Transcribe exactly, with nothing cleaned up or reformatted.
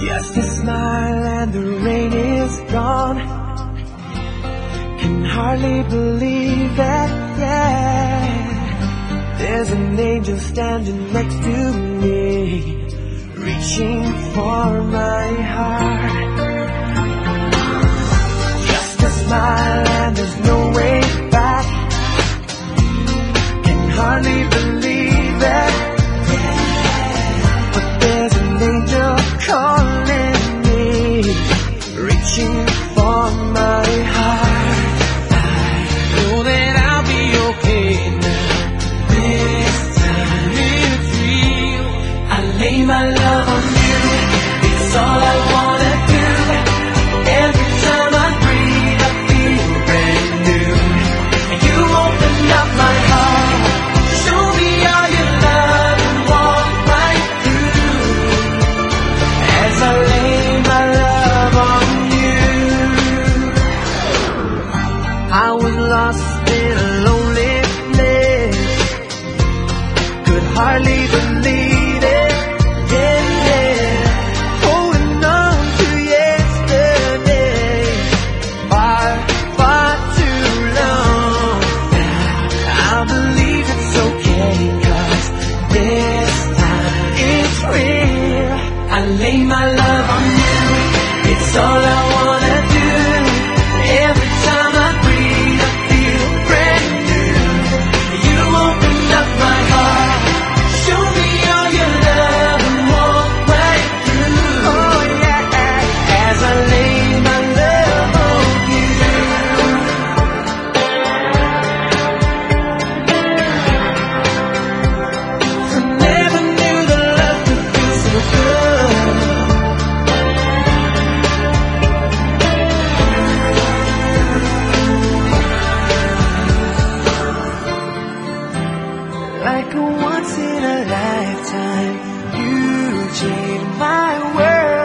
Just a smile and the rain is gone. Can hardly believe that, yeah. There's an angel standing next to me, reaching for my heart. Just a smile and there's no way back. Can hardly believe that, yeah. But there's an angel calling me, reaching for my heart. I know that I'll be okay now. This time it's real. I lay my love on you. It's all I wanna do. Every time I breathe, I feel brand new. You open up my heart, show me all your love and walk right through. As I lay my love on you, I was lost in a lonely place, could hardly believe it, yeah, yeah. Holding on to yesterday, far, far too long. I believe it's okay, 'cause this time it's real. I lay my love on you, it's all I wanna do. Every time I breathe, I feel brand new. You open up my heart, show me all your love and walk right through. Oh yeah, as I lay my love on you. I never knew the love could feel so good. Like a once in a lifetime, you changed my world.